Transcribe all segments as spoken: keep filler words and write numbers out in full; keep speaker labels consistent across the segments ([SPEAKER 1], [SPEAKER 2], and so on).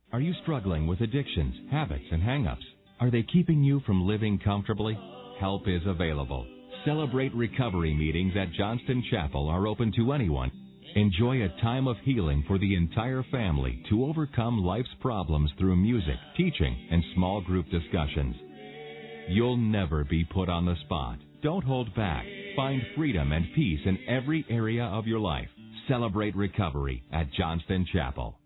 [SPEAKER 1] Are you struggling with addictions, habits, and hang-ups? Are they keeping you from living comfortably? Help is available. Celebrate Recovery meetings at Johnston Chapel are open to anyone. Enjoy a time of healing for the entire family to overcome life's problems through music, teaching, and small group discussions. You'll never be put on the spot. Don't hold back. Find freedom and peace in every area of your life. Celebrate Recovery at Johnston Chapel.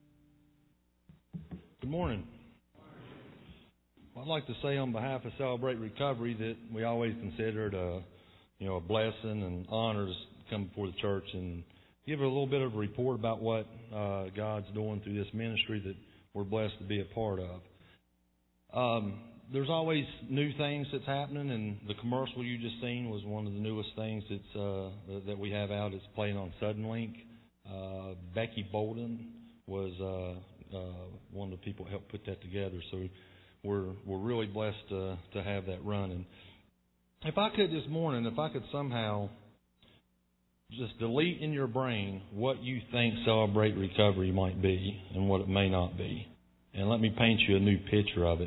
[SPEAKER 2] Good morning. Well, I'd like to say on behalf of Celebrate Recovery that we always consider it a, you know, a blessing and honor to come before the church and give a little bit of a report about what uh, God's doing through this ministry that we're blessed to be a part of. Um, there's always new things that's happening, and the commercial you just seen was one of the newest things that's, uh, that we have out. It's playing on Suddenlink. Uh, Becky Bolden was uh, uh, one of the people who helped put that together, so we're we're really blessed uh, to have that running. If I could this morning, if I could somehow just delete in your brain what you think Celebrate Recovery might be and what it may not be, and let me paint you a new picture of it.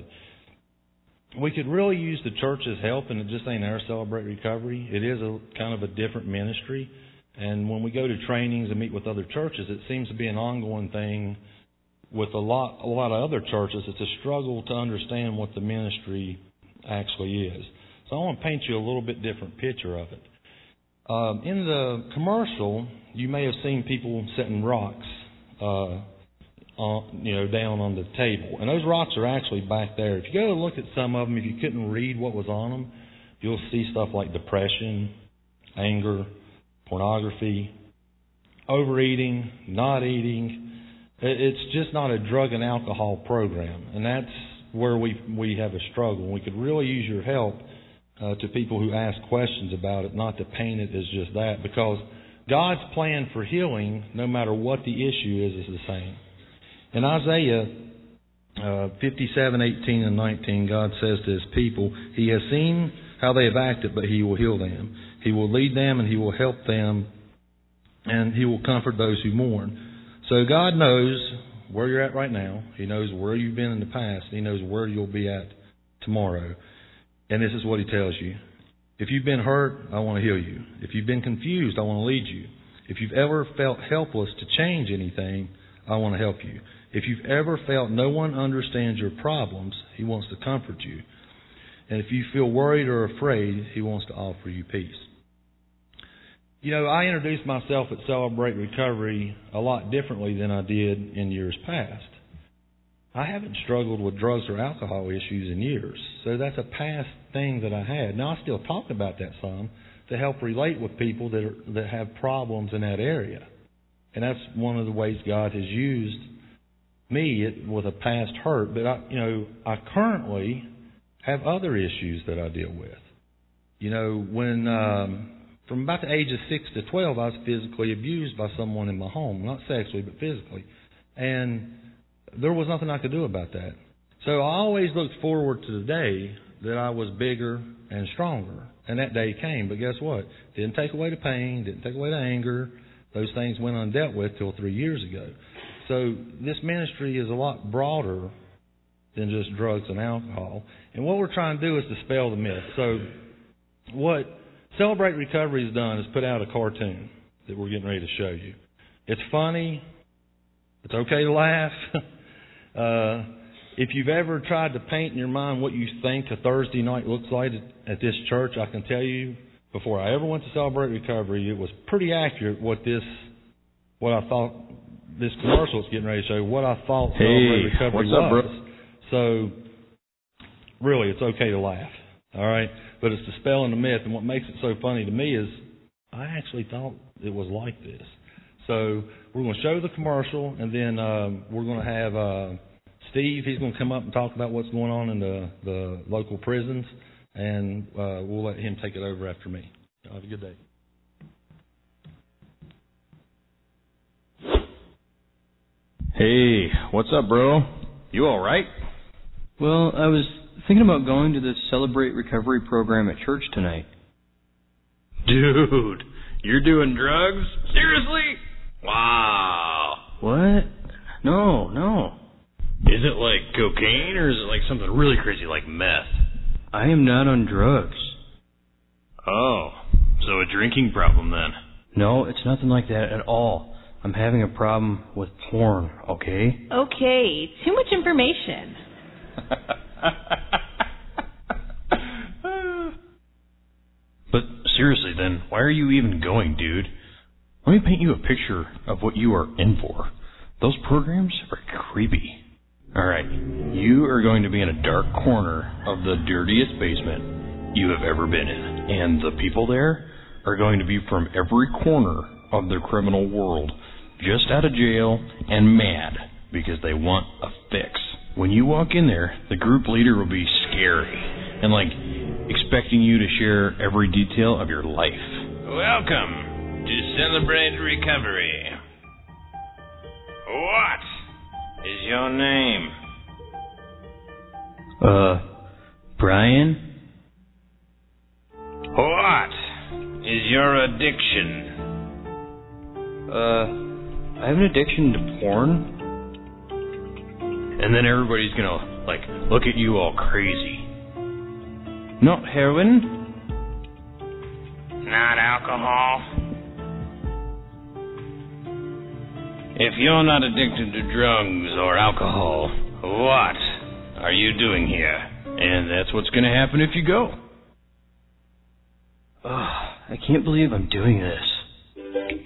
[SPEAKER 2] We could really use the church's help, and it just ain't our Celebrate Recovery. It is a kind of a different ministry, and when we go to trainings and meet with other churches, it seems to be an ongoing thing with a lot, a lot of other churches. It's a struggle to understand what the ministry actually is. So I want to paint you a little bit different picture of it. Um, in the commercial, you may have seen people setting rocks, uh, on, you know, down on the table, and those rocks are actually back there. If you go to look at some of them, if you couldn't read what was on them, you'll see stuff like depression, anger, pornography, overeating, not eating. It's just not a drug and alcohol program, and that's where we we have a struggle. We could really use your help uh, to people who ask questions about it, not to paint it as just that, because God's plan for healing, no matter what the issue is, is the same. In Isaiah uh, fifty-seven, eighteen, and nineteen, God says to His people, He has seen how they have acted, but He will heal them. He will lead them, and He will help them, and He will comfort those who mourn. So God knows where you're at right now. He knows where you've been in the past. He knows where you'll be at tomorrow. And this is what He tells you. If you've been hurt, I want to heal you. If you've been confused, I want to lead you. If you've ever felt helpless to change anything, I want to help you. If you've ever felt no one understands your problems, He wants to comfort you. And if you feel worried or afraid, He wants to offer you peace. You know, I introduced myself at Celebrate Recovery a lot differently than I did in years past. I haven't struggled with drugs or alcohol issues in years, so that's a past thing that I had. Now, I still talk about that some to help relate with people that are, that have problems in that area. And that's one of the ways God has used me it, with a past hurt. But, I, you know, I currently have other issues that I deal with. You know, when... Um, From about the age of six to twelve, I was physically abused by someone in my home. Not sexually, but physically. And there was nothing I could do about that. So I always looked forward to the day that I was bigger and stronger. And that day came. But guess what? Didn't take away the pain. Didn't take away the anger. Those things went undealt with till three years ago. So this ministry is a lot broader than just drugs and alcohol. And what we're trying to do is dispel the myth. So what Celebrate Recovery has done is put out a cartoon that we're getting ready to show you. It's funny. It's okay to laugh. uh, if you've ever tried to paint in your mind what you think a Thursday night looks like at this church, I can tell you, before I ever went to Celebrate Recovery, it was pretty accurate what this, what I thought, this commercial is getting ready to show, what I thought
[SPEAKER 3] hey,
[SPEAKER 2] Celebrate Recovery
[SPEAKER 3] what's up,
[SPEAKER 2] was.
[SPEAKER 3] bro?
[SPEAKER 2] So, really, it's okay to laugh. All right? But it's dispelling the myth. And what makes it so funny to me is I actually thought it was like this. So we're going to show the commercial, and then um, we're going to have uh, Steve. He's going to come up and talk about what's going on in the, the local prisons, and uh, we'll let him take it over after me. Have a good day.
[SPEAKER 3] Hey, what's up, bro? You all right?
[SPEAKER 4] Well, I was thinking about going to the Celebrate Recovery program at church tonight.
[SPEAKER 3] Dude, you're doing drugs? Seriously? Wow.
[SPEAKER 4] What? No, no.
[SPEAKER 3] It's Is it like cocaine, or is it like something really crazy like meth?
[SPEAKER 4] I am not on drugs.
[SPEAKER 3] Oh, so a drinking problem then?
[SPEAKER 4] No, it's nothing like that at all. I'm having a problem with porn, okay?
[SPEAKER 5] Okay, too much information.
[SPEAKER 3] But seriously then, why are you even going, dude? Let me paint you a picture of what you are in for. Those programs are creepy. Alright, you are going to be in a dark corner of the dirtiest basement you have ever been in. And the people there are going to be from every corner of the criminal world, just out of jail and mad because they want a fix. When you walk in there, the group leader will be scary and like expecting you to share every detail of your life. Welcome to Celebrate Recovery. What is your name?
[SPEAKER 4] Uh, Brian?
[SPEAKER 3] What is your addiction?
[SPEAKER 4] Uh, I have an addiction to porn.
[SPEAKER 3] And then everybody's gonna, like, look at you all crazy.
[SPEAKER 4] Not heroin.
[SPEAKER 3] Not alcohol. If you're not addicted to drugs or alcohol, what are you doing here? And that's what's gonna happen if you go.
[SPEAKER 4] Ugh, I can't believe I'm doing this.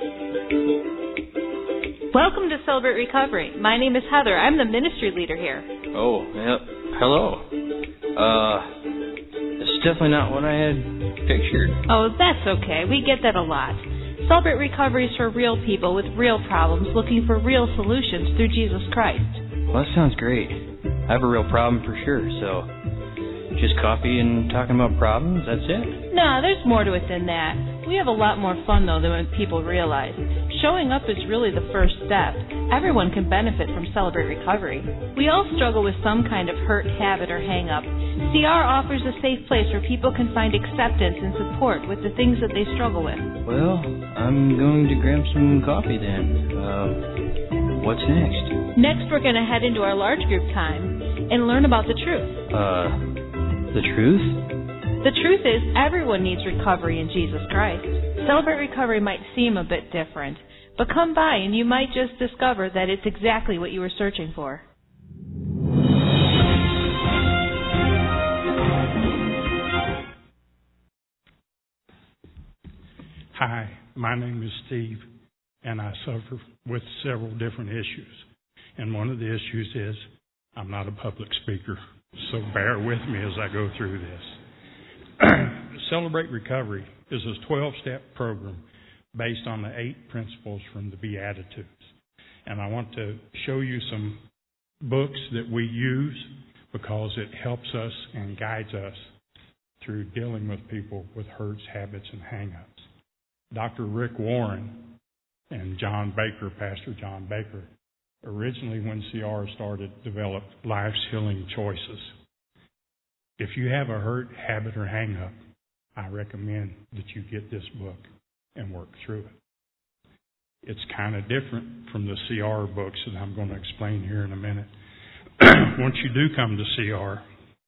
[SPEAKER 5] Welcome to Celebrate Recovery. My name is Heather. I'm the ministry leader here.
[SPEAKER 4] Oh, yeah, hello. Uh, it's definitely not what I had pictured.
[SPEAKER 5] Oh, that's okay. We get that a lot. Celebrate Recovery is for real people with real problems looking for real solutions through Jesus Christ.
[SPEAKER 4] Well, that sounds great. I have a real problem for sure, so just coffee and talking about problems, that's it?
[SPEAKER 5] No, there's more to it than that. We have a lot more fun, though, than people realize. Showing up is really the first step. Everyone can benefit from Celebrate Recovery. We all struggle with some kind of hurt, habit, or hang-up. C R offers a safe place where people can find acceptance and support with the things that they struggle with.
[SPEAKER 4] Well, I'm going to grab some coffee then. Uh, what's next?
[SPEAKER 5] Next, we're going to head into our large group time and learn about the truth.
[SPEAKER 4] Uh, the truth?
[SPEAKER 5] The truth is, everyone needs recovery in Jesus Christ. Celebrate Recovery might seem a bit different, but come by and you might just discover that it's exactly what you were searching for.
[SPEAKER 6] Hi, my name is Steve, and I suffer with several different issues. And one of the issues is I'm not a public speaker, so bear with me as I go through this. Celebrate Recovery is a twelve-step program based on the eight principles from the Beatitudes. And I want to show you some books that we use because it helps us and guides us through dealing with people with hurts, habits, and hang-ups. Doctor Rick Warren and John Baker, Pastor John Baker, originally when C R started, developed Life's Healing Choices. If you have a hurt, habit, or hang-up, I recommend that you get this book and work through it. It's kind of different from the C R books that I'm going to explain here in a minute. Once you do come to C R,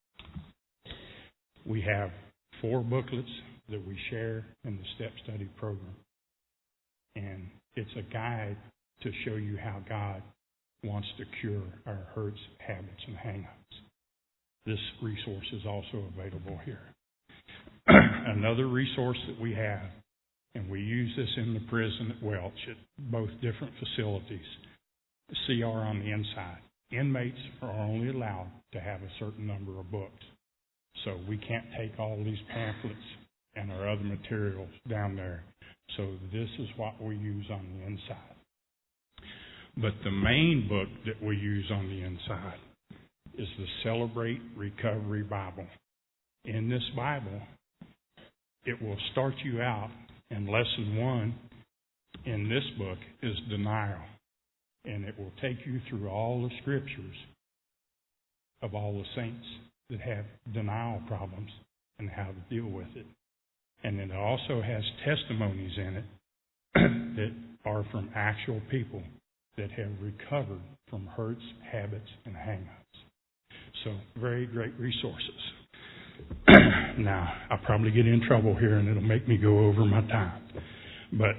[SPEAKER 6] we have four booklets that we share in the Step Study program. And it's a guide to show you how God wants to cure our hurts, habits, and hang-ups. This resource is also available here. Another resource that we have, and we use this in the prison at Welch at both different facilities, C R on the inside. Inmates are only allowed to have a certain number of books. So we can't take all these pamphlets and our other materials down there. So this is what we use on the inside. But the main book that we use on the inside is the Celebrate Recovery Bible. In this Bible, it will start you out in lesson one in this book is denial. And it will take you through all the scriptures of all the saints that have denial problems and how to deal with it. And it also has testimonies in it that are from actual people that have recovered from hurts, habits, and hang-ups. So, very great resources. Now, I'll probably get in trouble here, and it'll make me go over my time. But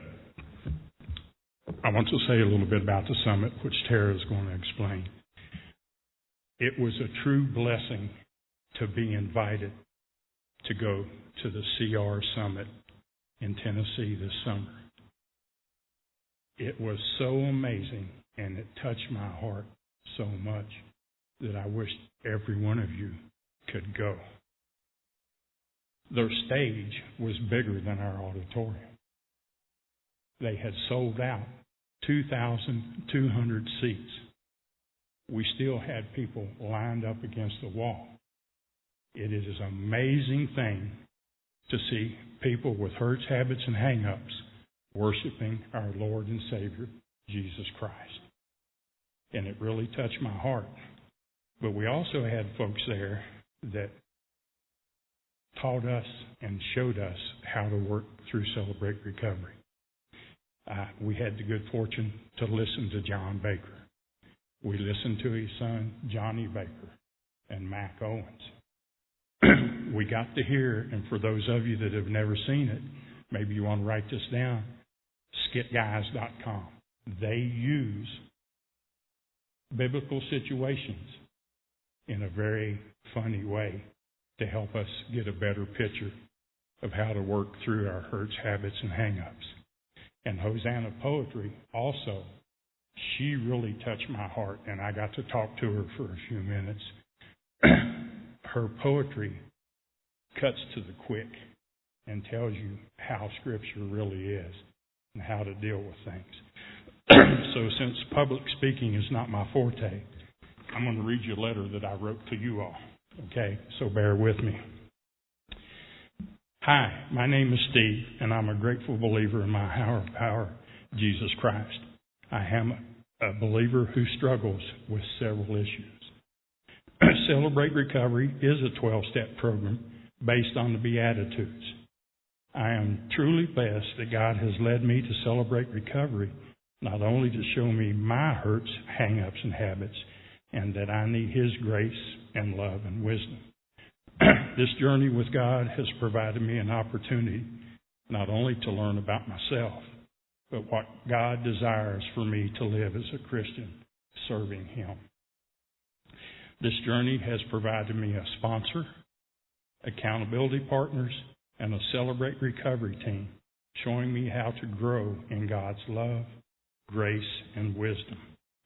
[SPEAKER 6] I want to say a little bit about the summit, which Tara is going to explain. It was a true blessing to be invited to go to the C R Summit in Tennessee this summer. It was so amazing, and it touched my heart so much that I wish every one of you could go. Their stage was bigger than our auditorium. They had sold out two thousand two hundred seats. We still had people lined up against the wall. It is an amazing thing to see people with hurts, habits, and hang-ups worshiping our Lord and Savior, Jesus Christ. And it really touched my heart. But we also had folks there that taught us and showed us how to work through Celebrate Recovery. Uh, we had the good fortune to listen to John Baker. We listened to his son, Johnny Baker, and Mac Owens. We got to hear, and for those of you that have never seen it, maybe you want to write this down, skit guys dot com. They use biblical situations in a very funny way to help us get a better picture of how to work through our hurts, habits, and hang-ups. And Hosanna Poetry also, she really touched my heart, and I got to talk to her for a few minutes. Her poetry cuts to the quick and tells you how Scripture really is and how to deal with things. So since public speaking is not my forte, I'm going to read you a letter that I wrote to you all. Okay, so bear with me. Hi, my name is Steve, and I'm a grateful believer in my higher power, Jesus Christ. I am a believer who struggles with several issues. Celebrate Recovery is a twelve-step program based on the Beatitudes. I am truly blessed that God has led me to Celebrate Recovery, not only to show me my hurts, hang-ups, and habits, and that I need His grace and love and wisdom. This journey with God has provided me an opportunity not only to learn about myself, but what God desires for me to live as a Christian, serving Him. This journey has provided me a sponsor, accountability partners, and a Celebrate Recovery team, showing me how to grow in God's love, grace, and wisdom.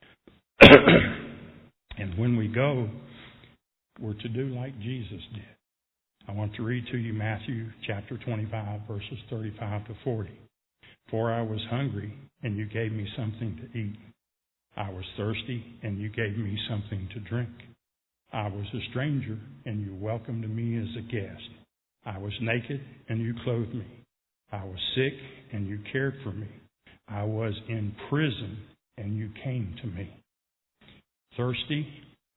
[SPEAKER 6] And when we go, we're to do like Jesus did. I want to read to you Matthew chapter twenty-five, verses thirty-five to forty. For I was hungry, and you gave me something to eat. I was thirsty, and you gave me something to drink. I was a stranger, and you welcomed me as a guest. I was naked, and you clothed me. I was sick, and you cared for me. I was in prison, and you came to me. Thirsty,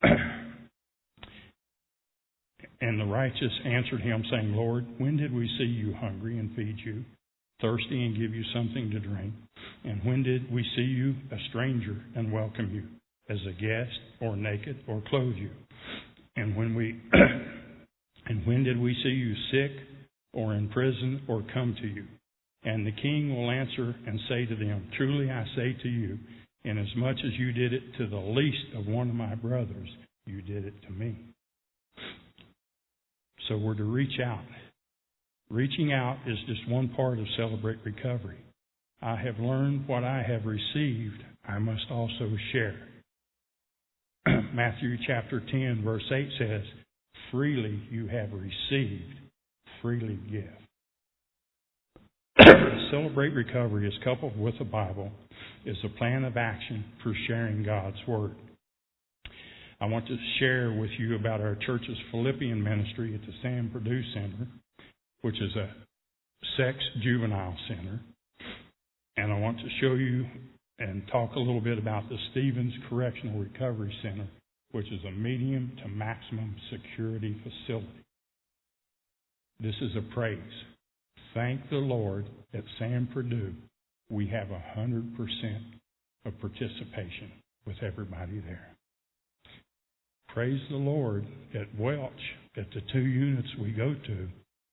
[SPEAKER 6] and the righteous answered him, saying, Lord, when did we see you hungry and feed you, thirsty and give you something to drink? And when did we see you a stranger and welcome you, as a guest, or naked, or clothe you? And when we and when did we see you sick, or in prison, or come to you? And the king will answer and say to them, Truly I say to you, inasmuch as you did it to the least of one of my brothers, you did it to me. So we're to reach out. Reaching out is just one part of Celebrate Recovery. I have learned what I have received, I must also share. Matthew chapter ten, verse eight says, Freely you have received, freely give. Celebrate Recovery is coupled with the Bible is a plan of action for sharing God's Word. I want to share with you about our church's Philippian ministry at the Sam Perdue Center, which is a sex juvenile center. And I want to show you and talk a little bit about the Stevens Correctional Recovery Center, which is a medium to maximum security facility. This is a praise. Thank the Lord at Sam Perdue we have one hundred percent of participation with everybody there. Praise the Lord, at Welch, at the two units we go to,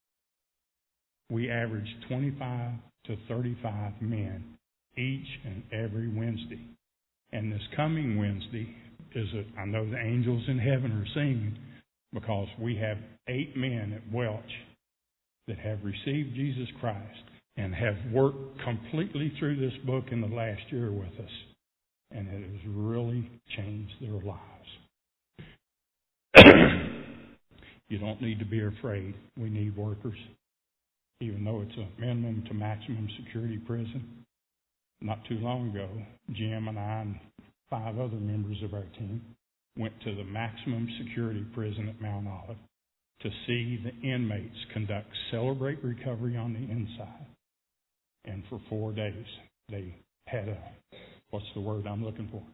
[SPEAKER 6] we average twenty-five to thirty-five men each and every Wednesday. And this coming Wednesday is, a, I know the angels in heaven are singing, because we have eight men at Welch that have received Jesus Christ and have worked completely through this book in the last year with us. And it has really changed their lives. You don't need to be afraid. We need workers. Even though it's a minimum to maximum security prison. Not too long ago, Jim and I and five other members of our team went to the maximum security prison at Mount Olive to see the inmates conduct Celebrate Recovery on the inside. And for four days, they had a, what's the word I'm looking for?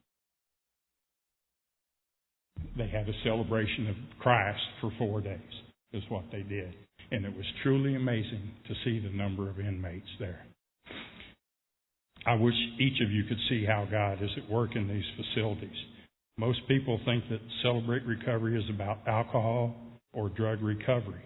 [SPEAKER 6] They had a celebration of Christ for four days, is what they did. And it was truly amazing to see the number of inmates there. I wish each of you could see how God is at work in these facilities. Most people think that Celebrate Recovery is about alcohol or drug recovery.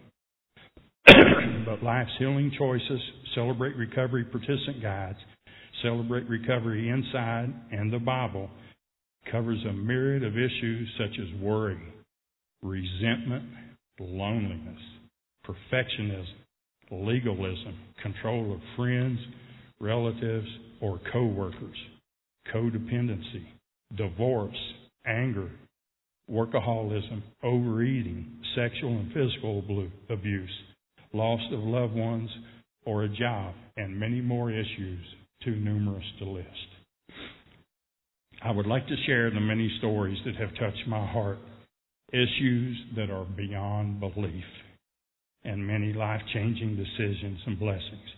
[SPEAKER 6] But Life's Healing Choices, Celebrate Recovery Participant Guides, Celebrate Recovery Inside, and the Bible covers a myriad of issues such as worry, resentment, loneliness, perfectionism, legalism, control of friends, relatives, or co-workers, codependency, divorce, anger, workaholism, overeating, sexual and physical abuse, loss of loved ones or a job, and many more issues too numerous to list. I would like to share the many stories that have touched my heart, issues that are beyond belief, and many life-changing decisions and blessings.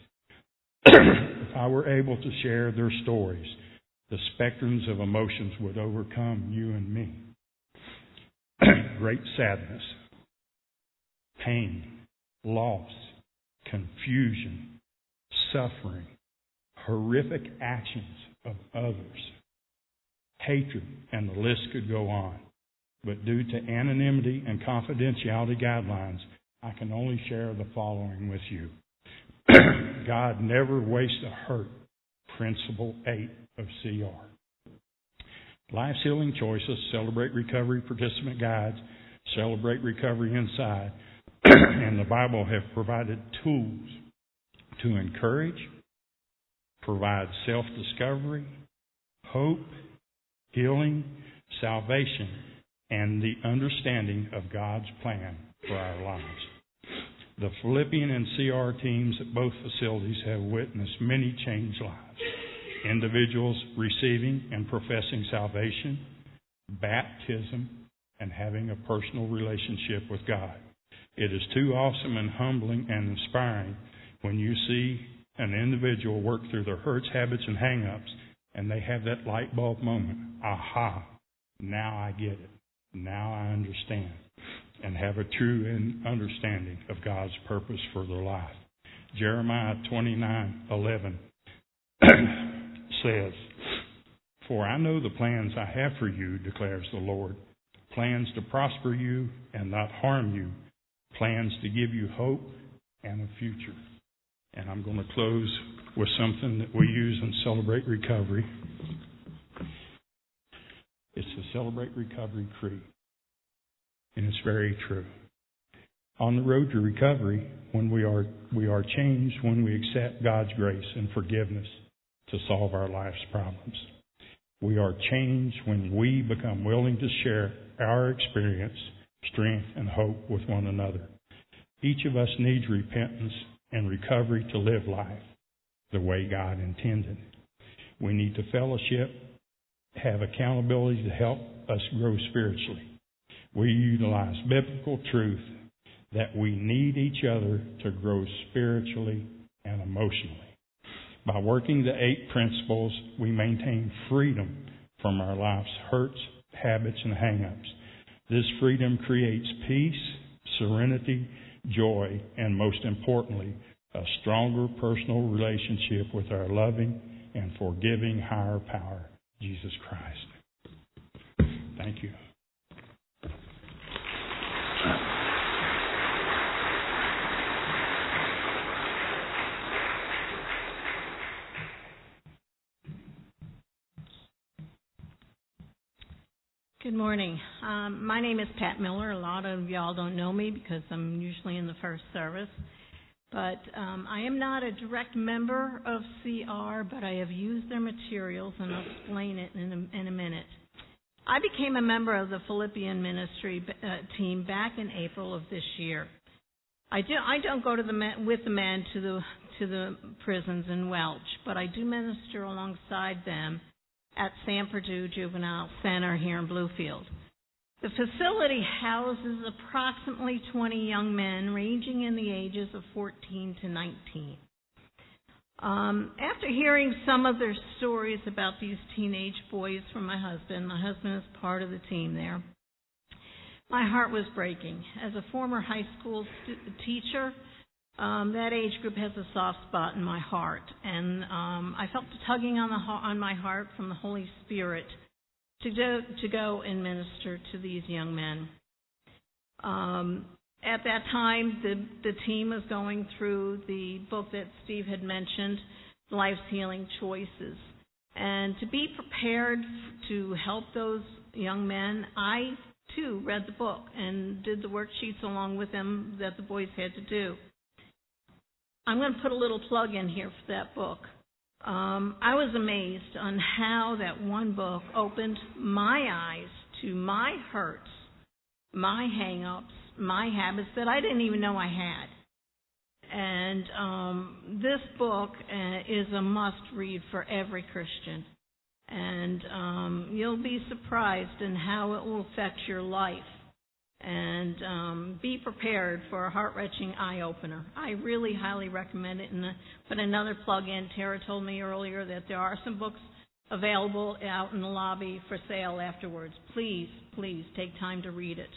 [SPEAKER 6] If I were able to share their stories, the spectrums of emotions would overcome you and me. Great sadness, pain, loss, confusion, suffering, horrific actions of others, hatred, and the list could go on. But due to anonymity and confidentiality guidelines, I can only share the following with you. God never wastes a hurt. Principle eight of C R. Life's Healing Choices, Celebrate Recovery Participant Guides, Celebrate Recovery Inside, and the Bible have provided tools to encourage, provide self-discovery, hope, healing, salvation, and the understanding of God's plan for our lives. The Philippian and C R teams at both facilities have witnessed many changed lives. Individuals receiving and professing salvation, baptism, and having a personal relationship with God. It is too awesome and humbling and inspiring when you see an individual work through their hurts, habits, and hang-ups, and they have that light bulb moment. Aha, now I get it. Now I understand. And have a true understanding of God's purpose for their life. Jeremiah twenty-nine eleven says, "For I know the plans I have for you, declares the Lord, plans to prosper you and not harm you, plans to give you hope and a future." And I'm going to close with something that we use in Celebrate Recovery. It's the Celebrate Recovery Creed. And it's very true. On the road to recovery, when we are we are changed when we accept God's grace and forgiveness to solve our life's problems. We are changed when we become willing to share our experience, strength, and hope with one another. Each of us needs repentance and recovery to live life the way God intended. We need to fellowship, have accountability to help us grow spiritually. We utilize biblical truth that we need each other to grow spiritually and emotionally. By working the eight principles, we maintain freedom from our life's hurts, habits, and hang-ups. This freedom creates peace, serenity, joy, and most importantly, a stronger personal relationship with our loving and forgiving higher power, Jesus Christ. Thank you.
[SPEAKER 7] Good morning. Um, my name is Pat Miller. A lot of y'all don't know me because I'm usually in the first service. But um, I am not a direct member of C R, but I have used their materials, and I'll explain it in a, in a minute. I became a member of the Philippian ministry uh, team back in April of this year. I do. I don't go to the men, with the men to the to the prisons in Welch, but I do minister alongside them at San Perdue Juvenile Center here in Bluefield. The facility houses approximately twenty young men ranging in the ages of fourteen to nineteen. Um, after hearing some of their stories about these teenage boys from my husband, my husband is part of the team there, my heart was breaking. As a former high school st- teacher, Um, that age group has a soft spot in my heart, and um, I felt the tugging on the on my heart from the Holy Spirit to go to go and minister to these young men. Um, at that time, the the team was going through the book that Steve had mentioned, Life's Healing Choices, and to be prepared to help those young men, I too read the book and did the worksheets along with them that the boys had to do. I'm going to put a little plug in here for that book. Um, I was amazed on how that one book opened my eyes to my hurts, my hang-ups, my habits that I didn't even know I had. And um, this book uh, is a must-read for every Christian. And um, you'll be surprised in how it will affect your life. And um, be prepared for a heart-wrenching eye-opener. I really highly recommend it. And uh, put another plug in. Tara told me earlier that there are some books available out in the lobby for sale afterwards. Please, please take time to read it.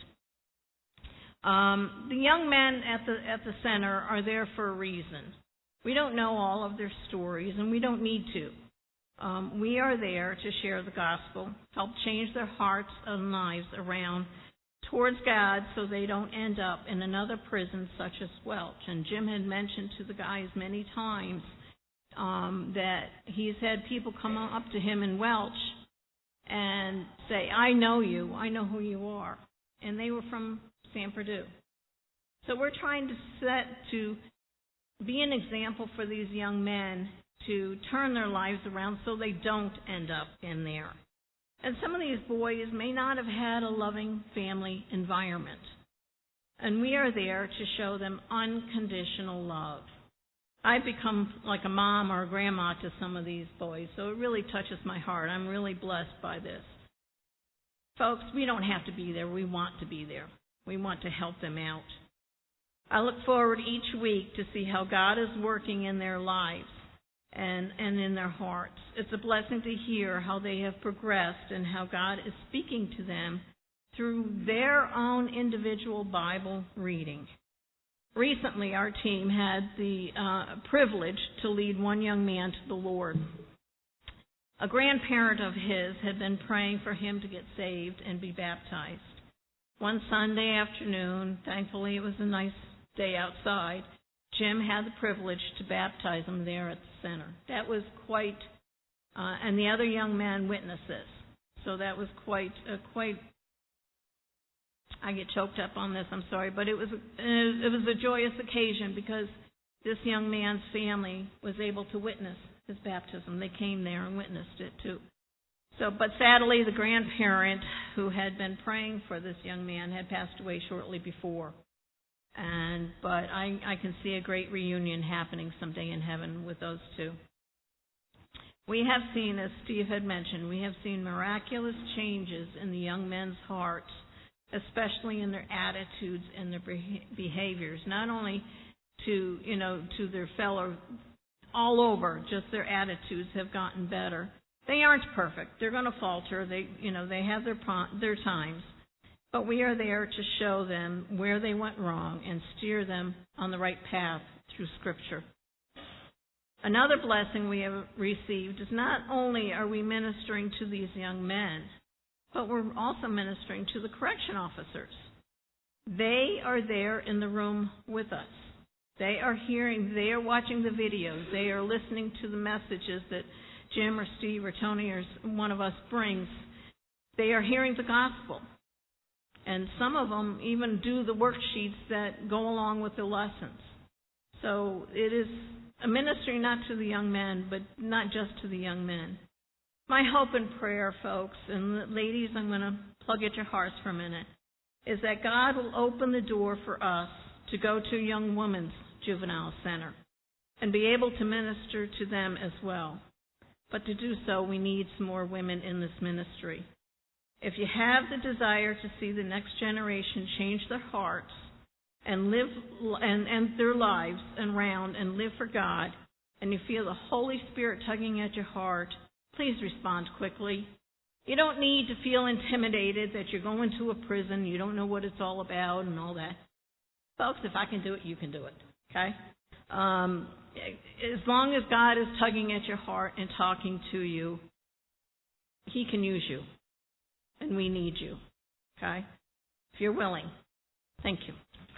[SPEAKER 7] Um, the young men at the at the center are there for a reason. We don't know all of their stories, and we don't need to. Um, we are there to share the gospel, help change their hearts and lives around towards God so they don't end up in another prison such as Welch. And Jim had mentioned to the guys many times um, that he's had people come up to him in Welch and say, I know you, I know who you are. And they were from San Perdue. So we're trying to set to be an example for these young men to turn their lives around so they don't end up in there. And some of these boys may not have had a loving family environment. And we are there to show them unconditional love. I've become like a mom or a grandma to some of these boys, so it really touches my heart. I'm really blessed by this. Folks, we don't have to be there. We want to be there. We want to help them out. I look forward each week to see how God is working in their lives. And, and in their hearts. It's a blessing to hear how they have progressed and how God is speaking to them through their own individual Bible reading. Recently, our team had the uh, privilege to lead one young man to the Lord. A grandparent of his had been praying for him to get saved and be baptized. One Sunday afternoon, thankfully it was a nice day outside, Jim had the privilege to baptize him there at the center. That was quite, uh, and the other young man witnessed this. So that was quite, uh, quite. I get choked up on this. I'm sorry, but it was, it was a joyous occasion because this young man's family was able to witness his baptism. They came there and witnessed it too. So, but sadly, the grandparent who had been praying for this young man had passed away shortly before. And but I, I can see a great reunion happening someday in heaven with those two. We have seen, as Steve had mentioned, we have seen miraculous changes in the young men's hearts, especially in their attitudes and their behaviors. Not only to you know to their fellow, all over, just their attitudes have gotten better. They aren't perfect. They're going to falter. They you know they have their their times. But we are there to show them where they went wrong and steer them on the right path through Scripture. Another blessing we have received is not only are we ministering to these young men, but we're also ministering to the correction officers. They are there in the room with us. They are hearing, they are watching the videos, they are listening to the messages that Jim or Steve or Tony or one of us brings. They are hearing the gospel. And some of them even do the worksheets that go along with the lessons. So it is a ministry not to the young men, but not just to the young men. My hope and prayer, folks, and ladies, I'm going to plug at your hearts for a minute, is that God will open the door for us to go to a young women's juvenile center and be able to minister to them as well. But to do so, we need some more women in this ministry. If you have the desire to see the next generation change their hearts and live and, and their lives around and live for God, and you feel the Holy Spirit tugging at your heart, please respond quickly. You don't need to feel intimidated that you're going to a prison, you don't know what it's all about and all that. Folks, if I can do it, you can do it, okay? Um, as long as God is tugging at your heart and talking to you, He can use you. And we need you, okay? If you're willing. Thank you.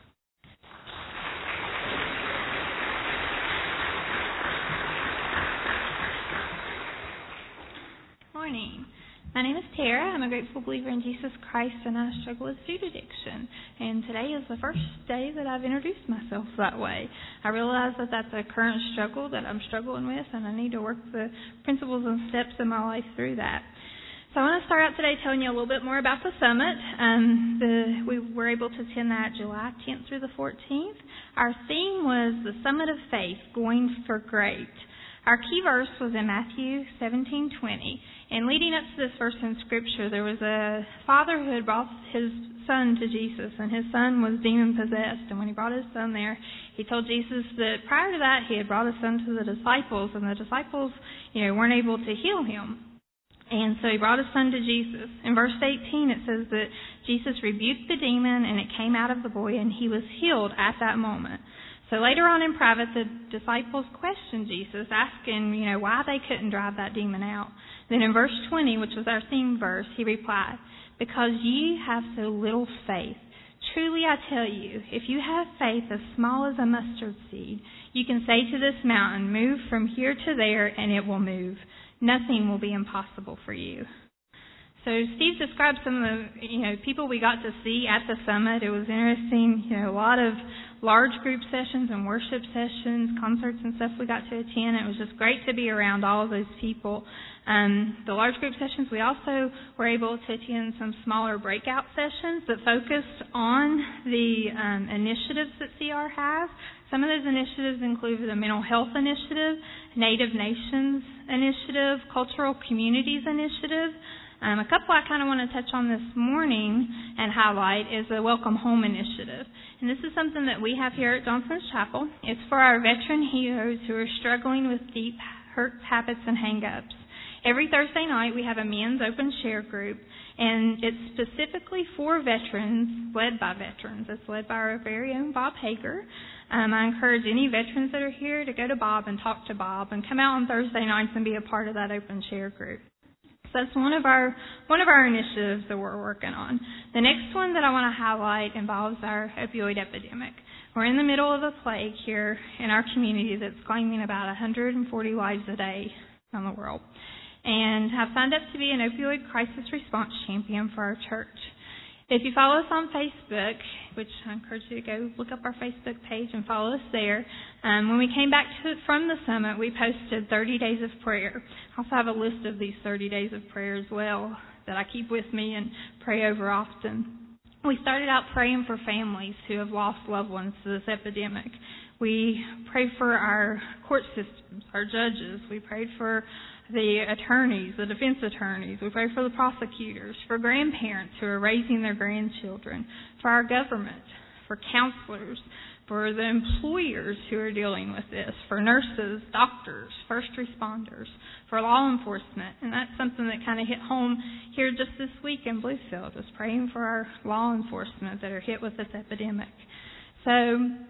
[SPEAKER 8] Morning. My name is Tara. I'm a grateful believer in Jesus Christ, and I struggle with food addiction. And today is the first day that I've introduced myself that way. I realize that that's a current struggle that I'm struggling with, and I need to work the principles and steps in my life through that. So I want to start out today telling you a little bit more about the summit. Um, the, we were able to attend that July tenth through the fourteenth. Our theme was the Summit of Faith, Going for Great. Our key verse was in Matthew seventeen twenty. And leading up to this verse in Scripture, there was a father who had brought his son to Jesus, and his son was demon-possessed. And when he brought his son there, he told Jesus that prior to that, he had brought his son to the disciples, and the disciples, you know, weren't able to heal him. And so he brought his son to Jesus. In verse eighteen, it says that Jesus rebuked the demon, and it came out of the boy, and he was healed at that moment. So later on in private, the disciples questioned Jesus, asking, you know, why they couldn't drive that demon out. Then in verse twenty, which was our theme verse, he replied, because ye have so little faith. Truly I tell you, if you have faith as small as a mustard seed, you can say to this mountain, move from here to there, and it will move. Nothing will be impossible for you. So Steve described some of the, you know, people we got to see at the summit. It was interesting, you know, a lot of large group sessions and worship sessions, concerts and stuff we got to attend. It was just great to be around all of those people. Um, the large group sessions, we also were able to attend some smaller breakout sessions that focused on the um, initiatives that C R has. Some of those initiatives include the Mental Health Initiative, Native Nations Initiative, Cultural Communities Initiative. Um, a couple I kind of want to touch on this morning and highlight is the Welcome Home Initiative. And this is something that we have here at Johnson's Chapel. It's for our veteran heroes who are struggling with deep hurts, habits, and hang-ups. Every Thursday night we have a men's open share group, and it's specifically for veterans, led by veterans. It's led by our very own Bob Hager. Um, I encourage any veterans that are here to go to Bob and talk to Bob and come out on Thursday nights and be a part of that open share group. So that's one of our one of our initiatives that we're working on. The next one that I want to highlight involves our opioid epidemic. We're in the middle of a plague here in our community that's claiming about one hundred forty lives a day around the world. And I've signed up to be an opioid crisis response champion for our church. If you follow us on Facebook, which I encourage you to go look up our Facebook page and follow us there, um, when we came back to, from the summit, we posted thirty days of prayer. I also have a list of these thirty days of prayer as well that I keep with me and pray over often. We started out praying for families who have lost loved ones to this epidemic. We prayed for our court systems, our judges. We prayed for the attorneys, the defense attorneys. We pray for the prosecutors, for grandparents who are raising their grandchildren, for our government, for counselors, for the employers who are dealing with this, for nurses, doctors, first responders, for law enforcement. And that's something that kind of hit home here just this week in Bluefield, was praying for our law enforcement that are hit with this epidemic. So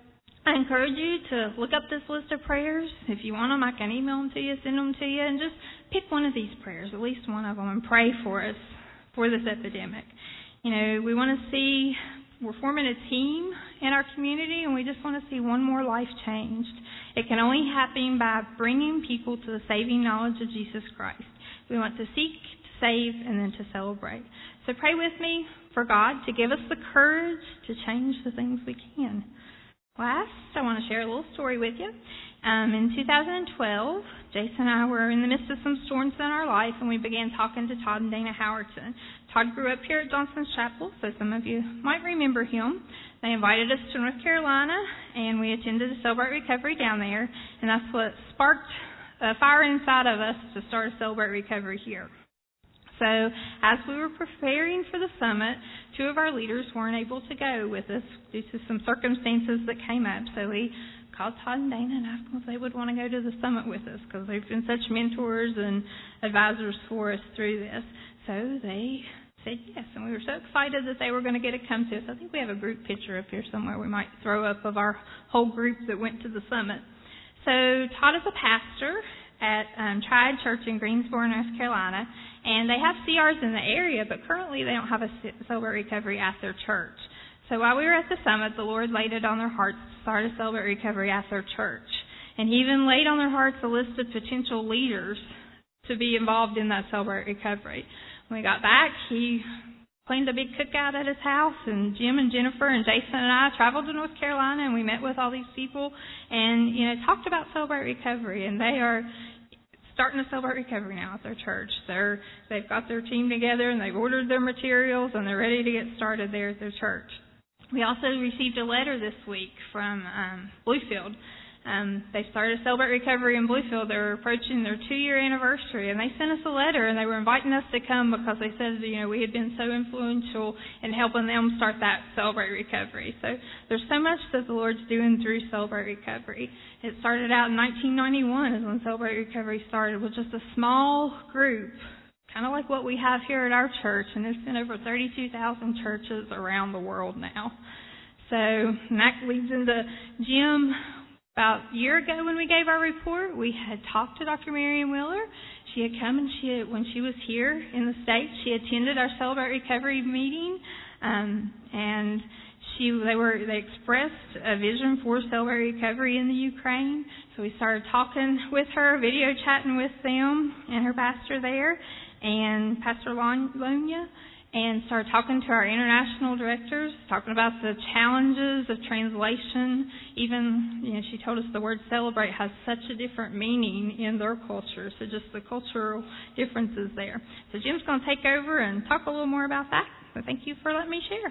[SPEAKER 8] I encourage you to look up this list of prayers. If you want them, I can email them to you, send them to you, and just pick one of these prayers, at least one of them, and pray for us for this epidemic. You know, we want to see, we're forming a team in our community, and we just want to see one more life changed. It can only happen by bringing people to the saving knowledge of Jesus Christ. We want to seek, to save, and then to celebrate. So pray with me for God to give us the courage to change the things we can. Last, I want to share a little story with you. Um, in two thousand twelve, Jason and I were in the midst of some storms in our life, and we began talking to Todd and Dana Howerton. Todd grew up here at Johnston's Chapel, so some of you might remember him. They invited us to North Carolina, and we attended the Celebrate Recovery down there, and that's what sparked a fire inside of us to start a Celebrate Recovery here. So as we were preparing for the summit, two of our leaders weren't able to go with us due to some circumstances that came up. So we called Todd and Dana and asked them if they would want to go to the summit with us, because they've been such mentors and advisors for us through this. So they said yes, and we were so excited that they were going to get to come to us. I think we have a group picture up here somewhere we might throw up of our whole group that went to the summit. So Todd is a pastor at um, Triad Church in Greensboro, North Carolina, and they have C Rs in the area, but currently they don't have a Celebrate Recovery at their church. So while we were at the summit, the Lord laid it on their hearts to start a Celebrate Recovery at their church. And He even laid on their hearts a list of potential leaders to be involved in that Celebrate Recovery. When we got back, He planned a big cookout at His house, and Jim and Jennifer and Jason and I traveled to North Carolina, and we met with all these people and, you know, talked about Celebrate Recovery. And they are starting to Celebrate Recovery now at their church. They're, they've got their team together, and they've ordered their materials, and they're ready to get started there at their church. We also received a letter this week from um, Bluefield. Um, they started Celebrate Recovery in Bluefield. They're approaching their two-year anniversary, and they sent us a letter, and they were inviting us to come because they said, you know, we had been so influential in helping them start that Celebrate Recovery. So there's so much that the Lord's doing through Celebrate Recovery. It started out in nineteen ninety-one is when Celebrate Recovery started with just a small group, kind of like what we have here at our church, and there's been over thirty-two thousand churches around the world now. So and that leads into Jim. About a year ago when we gave our report, we had talked to Doctor Marion Wheeler. She had come and she had, when she was here in the States, she attended our Celebrate Recovery meeting, um, and she they were they expressed a vision for Celebrate Recovery in the Ukraine. So we started talking with her, video chatting with them and her pastor there, and Pastor Lonya, and started talking to our international directors, talking about the challenges of translation. Even, you know, she told us the word celebrate has such a different meaning in their culture, so just the cultural differences there. So Jim's going to take over and talk a little more about that. So thank you for letting me share.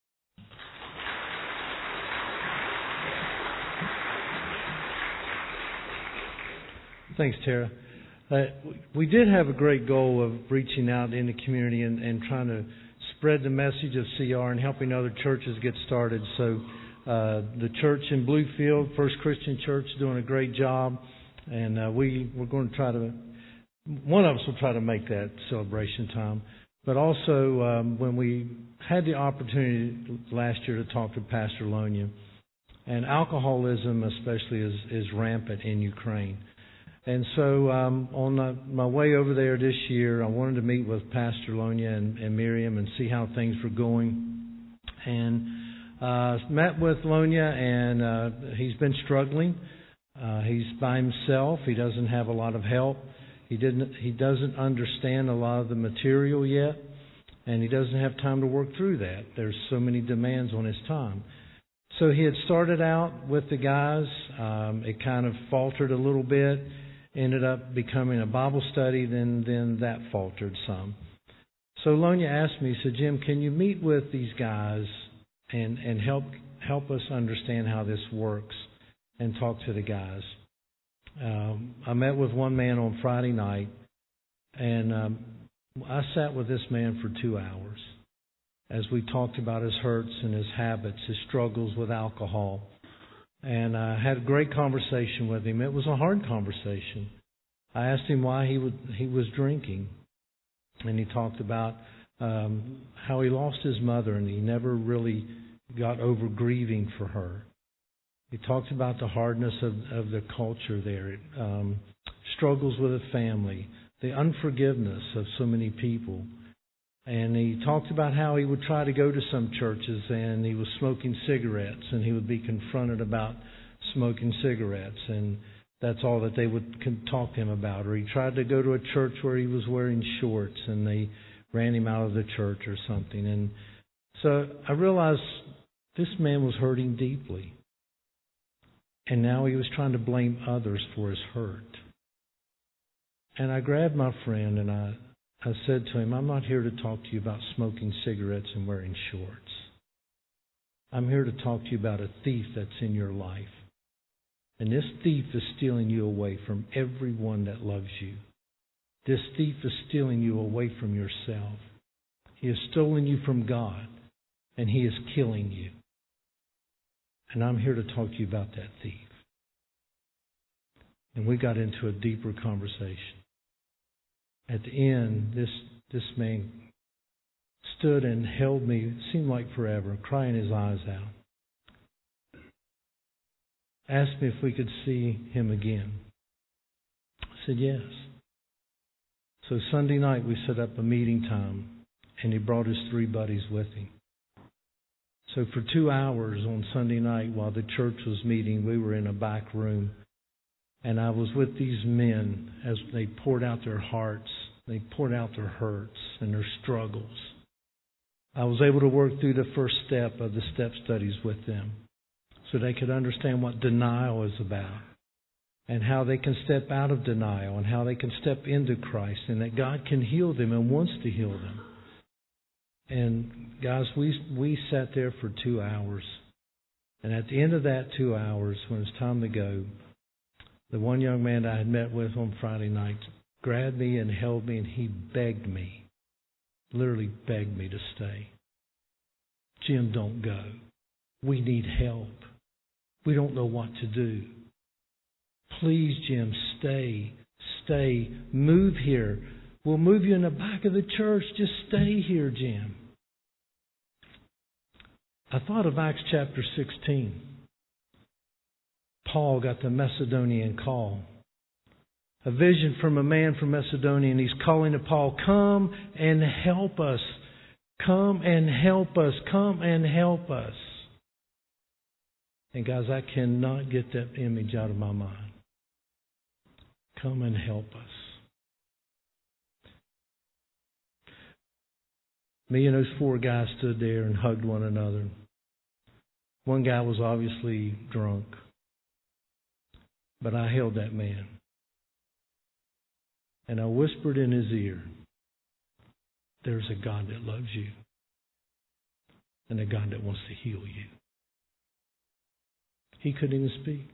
[SPEAKER 9] Thanks, Tara. Uh, we did have a great goal of reaching out in the community and, and trying to spread the message of C R and helping other churches get started. So uh, the church in Bluefield, First Christian Church, is doing a great job. And uh, we, we're going to try to, one of us will try to make that celebration time. But also, um, when we had the opportunity last year to talk to Pastor Lonya, and alcoholism especially is, is rampant in Ukraine. And so um, on my, my way over there this year, I wanted to meet with Pastor Lonya and, and Miriam and see how things were going. And uh, met with Lonya, and uh, he's been struggling. Uh, he's by himself. He doesn't have a lot of help. He didn't. He doesn't understand a lot of the material yet, and he doesn't have time to work through that. There's so many demands on his time. So he had started out with the guys. Um, it kind of faltered a little bit. Ended up becoming a Bible study, then then that faltered some. So Lonya asked me, he said, Jim, can you meet with these guys and, and help help us understand how this works and talk to the guys? Um, I met with one man on Friday night, and um, I sat with this man for two hours as we talked about his hurts and his habits, his struggles with alcohol. And I had a great conversation with him. It was a hard conversation. I asked him why he would he was drinking, and he talked about um, how he lost his mother, and he never really got over grieving for her. He talked about the hardness of, of the culture there, um, struggles with a family, the unforgiveness of so many people. And he talked about how he would try to go to some churches and he was smoking cigarettes and he would be confronted about smoking cigarettes, and that's all that they would talk to him about. Or he tried to go to a church where he was wearing shorts and they ran him out of the church or something. And so I realized this man was hurting deeply. And now he was trying to blame others for his hurt. And I grabbed my friend and I I said to him, I'm not here to talk to you about smoking cigarettes and wearing shorts. I'm here to talk to you about a thief that's in your life. And this thief is stealing you away from everyone that loves you. This thief is stealing you away from yourself. He has stolen you from God, and he is killing you. And I'm here to talk to you about that thief. And we got into a deeper conversation. At the end, this this man stood and held me, it seemed like forever, crying his eyes out. Asked me if we could see him again. I said yes. So Sunday night we set up a meeting time, and he brought his three buddies with him. So for two hours on Sunday night while the church was meeting, we were in a back room. And I was with these men as they poured out their hearts. They poured out their hurts and their struggles. I was able to work through the first step of the step studies with them so they could understand what denial is about and how they can step out of denial and how they can step into Christ and that God can heal them and wants to heal them. And guys, we we sat there for two hours. And at the end of that two hours, when it was time to go, the one young man I had met with on Friday night grabbed me and held me, and he begged me, literally begged me to stay. Jim, don't go. We need help. We don't know what to do. Please, Jim, stay. Stay. Move here. We'll move you in the back of the church. Just stay here, Jim. I thought of Acts chapter sixteen. Paul got the Macedonian call. A vision from a man from Macedonia, and he's calling to Paul, come and help us. Come and help us. Come and help us. And guys, I cannot get that image out of my mind. Come and help us. Me and those four guys stood there and hugged one another. One guy was obviously drunk. But I held that man. And I whispered in his ear, there's a God that loves you. And a God that wants to heal you. He couldn't even speak.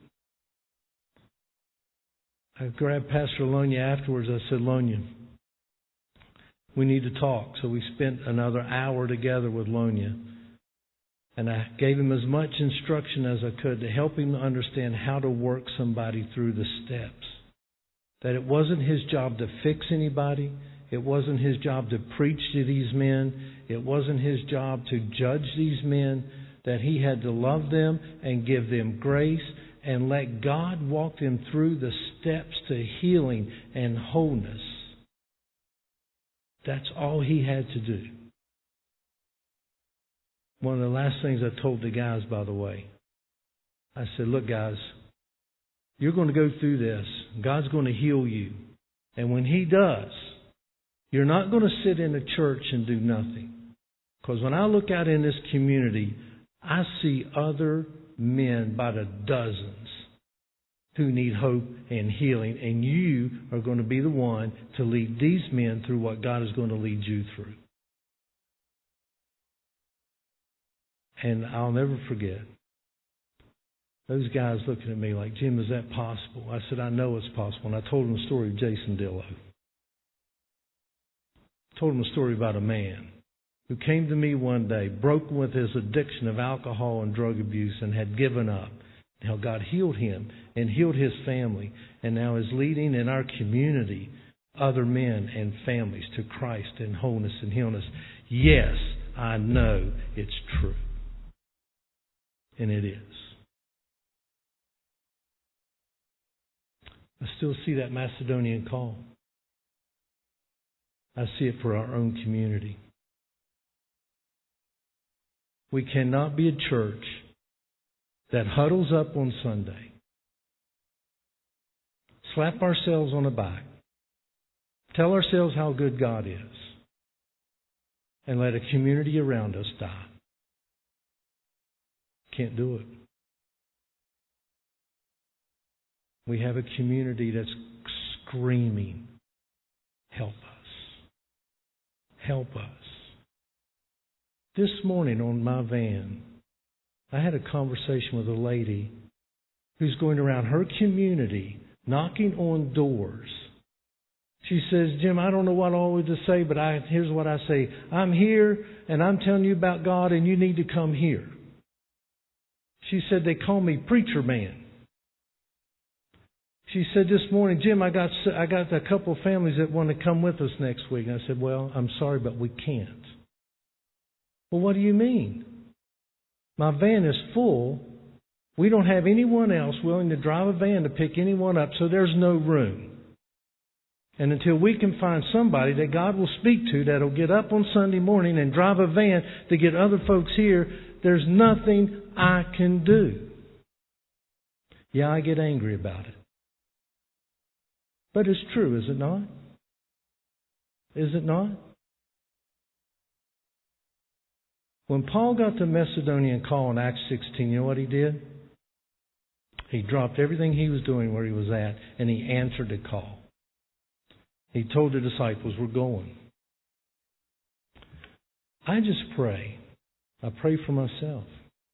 [SPEAKER 9] I grabbed Pastor Lonia afterwards. I said, Lonia, we need to talk. So we spent another hour together with Lonia. And I gave him as much instruction as I could to help him understand how to work somebody through the steps. That it wasn't his job to fix anybody. It wasn't his job to preach to these men. It wasn't his job to judge these men. That he had to love them and give them grace and let God walk them through the steps to healing and wholeness. That's all he had to do. One of the last things I told the guys, by the way, I said, look, guys, you're going to go through this. God's going to heal you. And when he does, you're not going to sit in a church and do nothing. Because when I look out in this community, I see other men by the dozens who need hope and healing. And you are going to be the one to lead these men through what God is going to lead you through. And I'll never forget those guys looking at me like, Jim, is that possible? I said, I know it's possible. And I told them the story of Jason Dillow. I told them a story about a man who came to me one day, broken with his addiction of alcohol and drug abuse, and had given up. How God healed him and healed his family, and now is leading in our community other men and families to Christ in wholeness and healness. Yes, I know it's true. And it is. I still see that Macedonian call. I see it for our own community. We cannot be a church that huddles up on Sunday, slap ourselves on the back, tell ourselves how good God is, and let a community around us die. Can't do it. We have a community that's screaming, help us. Help us. This morning on my van, I had a conversation with a lady who's going around her community knocking on doors. She says, Jim, I don't know what always to say, but I, here's what I say. I'm here and I'm telling you about God and you need to come here. She said, they call me preacher man. She said this morning, Jim, I got I got a couple of families that want to come with us next week. And I said, well, I'm sorry, but we can't. Well, what do you mean? My van is full. We don't have anyone else willing to drive a van to pick anyone up, so there's no room. And until we can find somebody that God will speak to that'll get up on Sunday morning and drive a van to get other folks here, there's nothing I can do. Yeah, I get angry about it. But it's true, is it not? Is it not? When Paul got the Macedonian call in Acts sixteen, you know what he did? He dropped everything he was doing where he was at, and he answered the call. He told the disciples, we're going. I just pray, I pray for myself,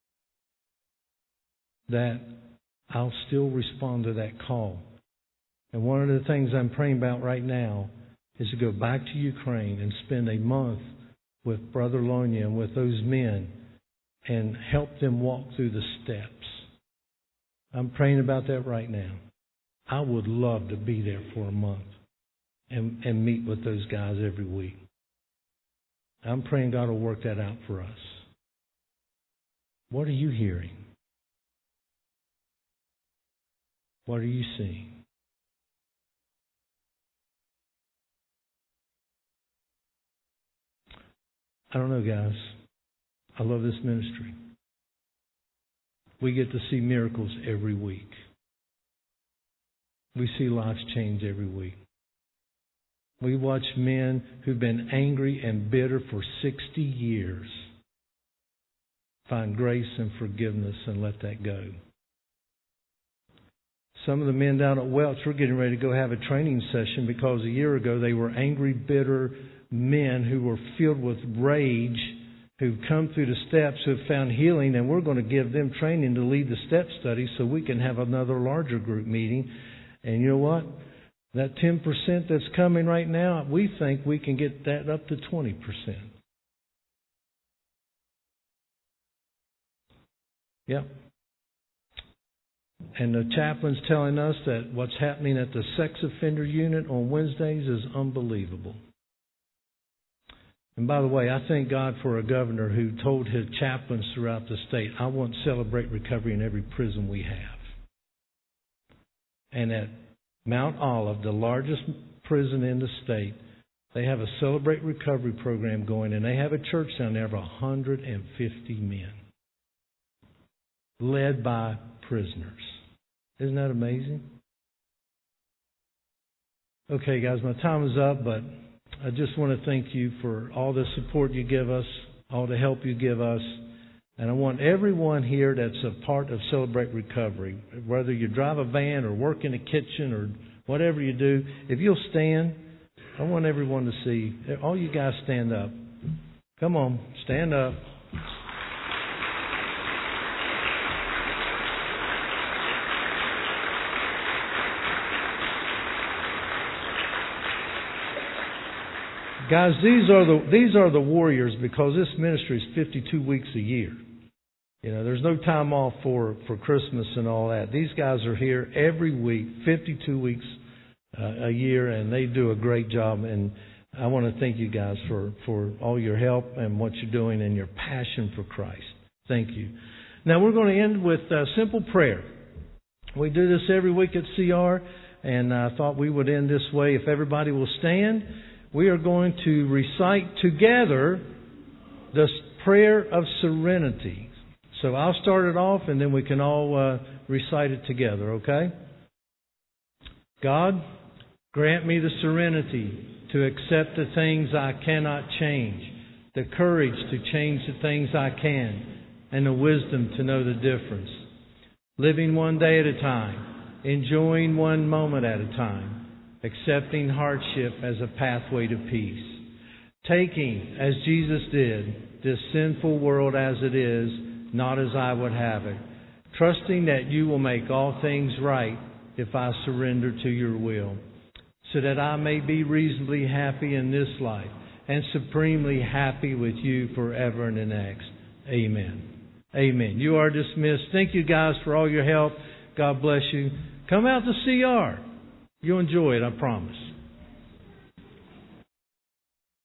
[SPEAKER 9] that I'll still respond to that call. And one of the things I'm praying about right now is to go back to Ukraine and spend a month with Brother Lonya and with those men and help them walk through the steps. I'm praying about that right now. I would love to be there for a month and, and meet with those guys every week. I'm praying God will work that out for us. What are you hearing? What are you seeing? I don't know, guys. I love this ministry. We get to see miracles every week. We see lives change every week. We watch men who've been angry and bitter for sixty years find grace and forgiveness and let that go. Some of the men down at Welch, we're getting ready to go have a training session because a year ago they were angry, bitter men who were filled with rage, who've come through the steps, who've found healing, and we're going to give them training to lead the step study so we can have another larger group meeting. And you know what? That ten percent that's coming right now, we think we can get that up to twenty percent. Yep. And the chaplain's telling us that what's happening at the sex offender unit on Wednesdays is unbelievable. And by the way, I thank God for a governor who told his chaplains throughout the state, I want to celebrate recovery in every prison we have. And at Mount Olive, the largest prison in the state, they have a Celebrate Recovery program going, and they have a church down there of one hundred fifty men, led by prisoners. Isn't that amazing? Okay, guys, my time is up, but I just want to thank you for all the support you give us, all the help you give us. And I want everyone here that's a part of Celebrate Recovery, whether you drive a van or work in a kitchen or whatever you do, if you'll stand, I want everyone to see. All you guys stand up. Come on, stand up. Guys, these are the these are the warriors, because this ministry is fifty-two weeks a year. You know, there's no time off for, for Christmas and all that. These guys are here every week, fifty-two weeks uh, a year, and they do a great job. And I want to thank you guys for, for all your help and what you're doing and your passion for Christ. Thank you. Now we're going to end with a simple prayer. We do this every week at C R. and I thought we would end this way. If everybody will stand, we are going to recite together the prayer of serenity. So I'll start it off, and then we can all uh, recite it together, okay? God, grant me the serenity to accept the things I cannot change, the courage to change the things I can, and the wisdom to know the difference. Living one day at a time, enjoying one moment at a time, accepting hardship as a pathway to peace. Taking, as Jesus did, this sinful world as it is, not as I would have it. Trusting that you will make all things right if I surrender to your will, so that I may be reasonably happy in this life and supremely happy with you forever and the next. Amen. Amen. You are dismissed. Thank you guys for all your help. God bless you. Come out to C R. You'll enjoy it, I promise.